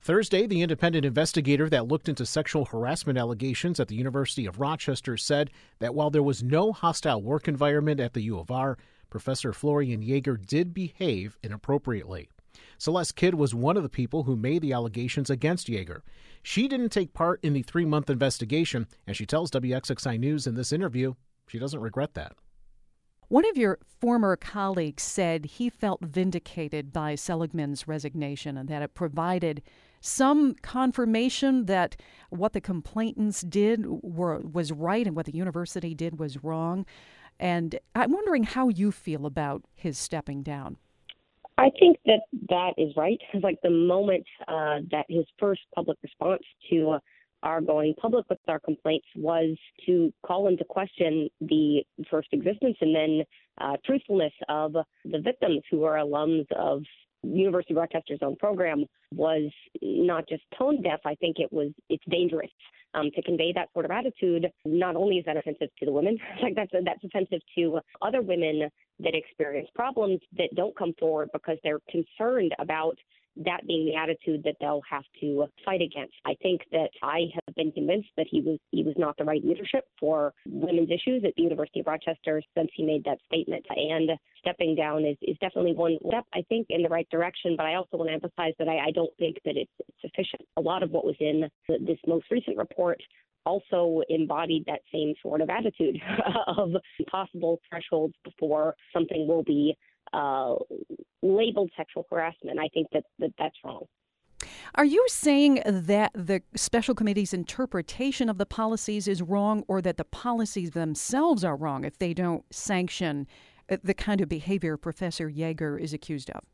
Thursday, the independent investigator that looked into sexual harassment allegations at the University of Rochester said that while there was no hostile work environment at the U of R, Professor Florian Jaeger did behave inappropriately. Celeste Kidd was one of the people who made the allegations against Jaeger. She didn't take part in the 3-month investigation, and she tells WXXI News in this interview she doesn't regret that. One of your former colleagues said he felt vindicated by Seligman's resignation and that it provided some confirmation that what the complainants did was right and what the university did was wrong. And I'm wondering how you feel about his stepping down. I think that is right. Like the moment that his first public response to our going public with our complaints was to call into question the first existence and then truthfulness of the victims who are alums of University of Rochester's own program was not just tone deaf. I think it's dangerous to convey that sort of attitude. Not only is that offensive to the women, like that's offensive to other women that experience problems that don't come forward because they're concerned about that being the attitude that they'll have to fight against. I think that I have been convinced that he was not the right leadership for women's issues at the University of Rochester since he made that statement. And stepping down is definitely one step, I think, in the right direction. But I also want to emphasize that I don't think that it's sufficient. A lot of what was in this most recent report also embodied that same sort of attitude of possible thresholds before something will be labeled sexual harassment. I think that's wrong. Are you saying that the special committee's interpretation of the policies is wrong, or that the policies themselves are wrong if they don't sanction the kind of behavior Professor Jaeger is accused of?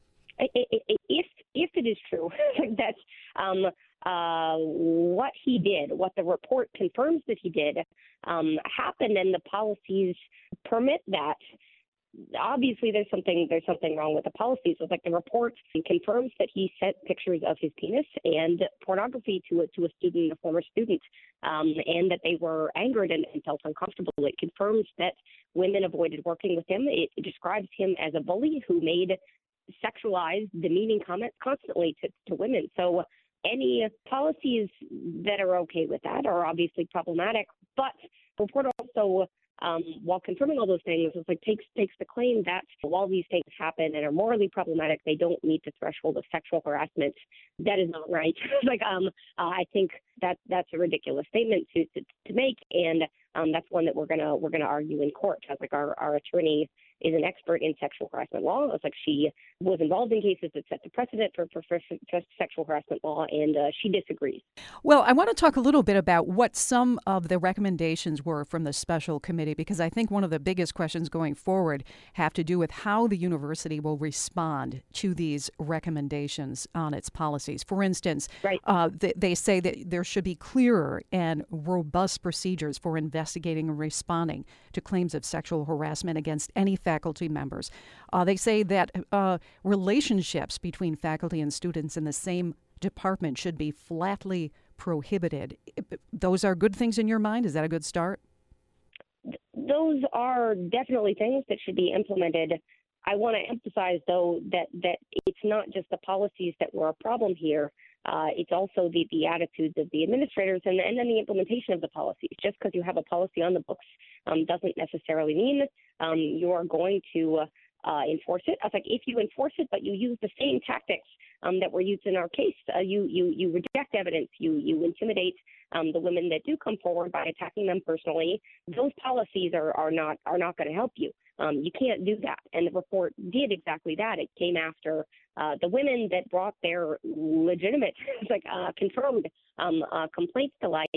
If it is true that what he did, what the report confirms that he did, happened, and the policies permit that, obviously there's something wrong with the policies. It's like the report confirms that he sent pictures of his penis and pornography to a student, a former student, and that they were angered and felt uncomfortable. It confirms that women avoided working with him. It describes him as a bully who made sexualized, demeaning comments constantly to women. So any policies that are okay with that are obviously problematic, but the report also, while confirming all those things, it's like takes the claim that while these things happen and are morally problematic, they don't meet the threshold of sexual harassment. That is not right. I think that's a ridiculous statement to make, and that's one that we're gonna argue in court. Like our attorney is an expert in sexual harassment law. It's like she was involved in cases that set the precedent for sexual harassment law, and she disagrees. Well, I want to talk a little bit about what some of the recommendations were from the special committee, because I think one of the biggest questions going forward have to do with how the university will respond to these recommendations on its policies. For instance, right. They say that there should be clearer and robust procedures for investigating and responding to claims of sexual harassment against any faculty members. They say that relationships between faculty and students in the same department should be flatly prohibited. Those are good things in your mind? Is that a good start? Those are definitely things that should be implemented. I want to emphasize, though, that it's not just the policies that were a problem here. It's also the attitudes of the administrators and then the implementation of the policies. Just because you have a policy on the books doesn't necessarily mean you are going to enforce it. I was like, if you enforce it, but you use the same tactics that were used in our case, you reject evidence, you intimidate the women that do come forward by attacking them personally, those policies are not going to help you. You can't do that. And the report did exactly that. It came after the women that brought their legitimate, confirmed complaints to light.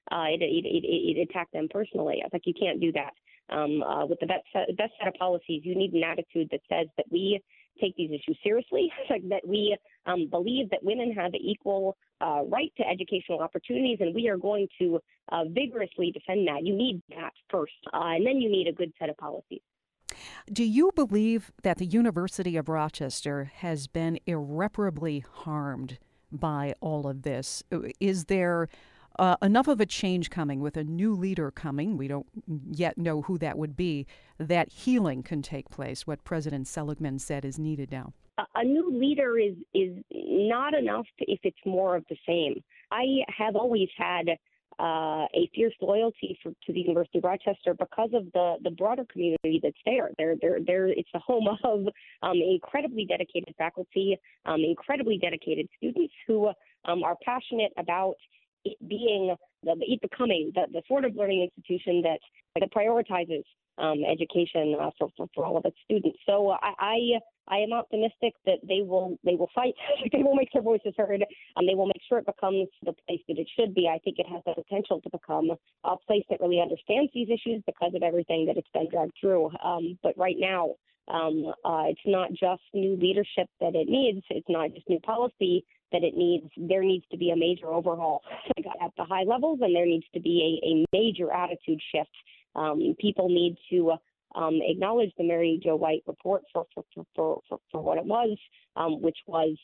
It attacked them personally. I was like, you can't do that. With the best set of policies, you need an attitude that says that we take these issues seriously, that we believe that women have equal right to educational opportunities, and we are going to vigorously defend that. You need that first, and then you need a good set of policies. Do you believe that the University of Rochester has been irreparably harmed by all of this? Is there enough of a change coming with a new leader coming? We don't yet know who that would be, that healing can take place, what President Seligman said is needed now. a new leader is not enough if it's more of the same. I have always had a fierce loyalty to the University of Rochester because of the broader community that's there. It's the home of incredibly dedicated faculty, incredibly dedicated students who are passionate about it becoming the sort of learning institution that prioritizes education for all of its students. So I am optimistic that they will fight. They will make their voices heard. They will make sure it becomes the place that it should be. I think it has the potential to become a place that really understands these issues because of everything that it's been dragged through. But right now, it's not just new leadership that it needs. It's not just new policy that it needs. There needs to be a major overhaul at the high levels, and there needs to be a major attitude shift. People need to acknowledge the Mary Jo White report for what it was, which was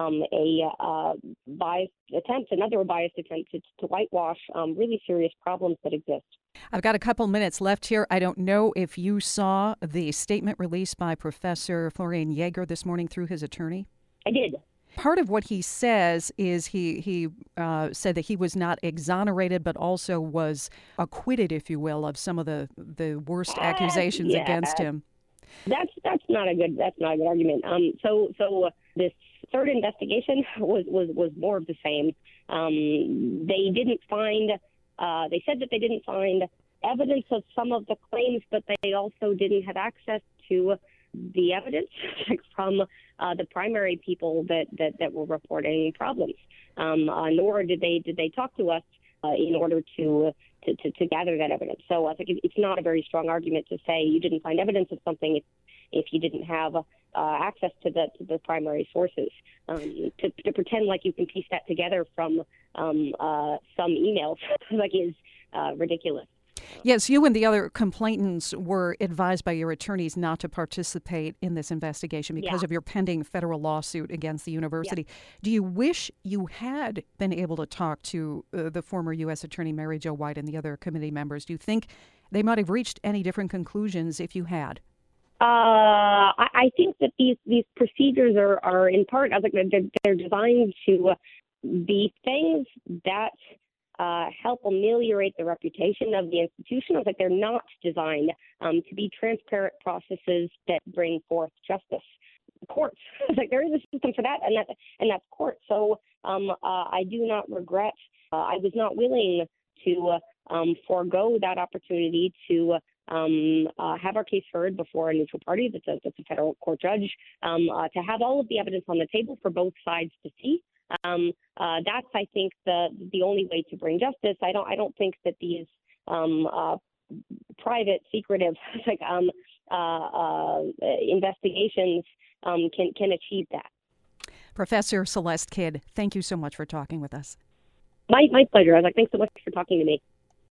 another biased attempt to whitewash really serious problems that exist. I've got a couple minutes left here. I don't know if you saw the statement released by Professor Florian Jaeger this morning through his attorney. I did. Part of what he says is he said that he was not exonerated, but also was acquitted, if you will, of some of the worst accusations against him. That's not a good argument. So this third investigation was more of the same. They didn't find. They said that they didn't find evidence of some of the claims, but they also didn't have access to the evidence from the primary people that were reporting problems. Nor did they talk to us in order to gather that evidence. So I think it's not a very strong argument to say you didn't find evidence of something if you didn't have access to the primary sources. To pretend like you can piece that together from some emails is ridiculous. Yes, you and the other complainants were advised by your attorneys not to participate in this investigation because of your pending federal lawsuit against the university. Yeah. Do you wish you had been able to talk to the former U.S. Attorney Mary Jo White and the other committee members? Do you think they might have reached any different conclusions if you had? I think that these procedures are in part, I think they're designed to be things that help ameliorate the reputation of the institution. I think they're not designed to be transparent processes that bring forth justice. Courts, there is a system for that, and that's court. So I do not regret. I was not willing to forego that opportunity to have our case heard before a neutral party that's a federal court judge, to have all of the evidence on the table for both sides to see. That's, I think, the only way to bring justice. I don't think that these private, secretive investigations can achieve that. Professor Celeste Kidd, thank you so much for talking with us. My pleasure. Thanks so much for talking to me.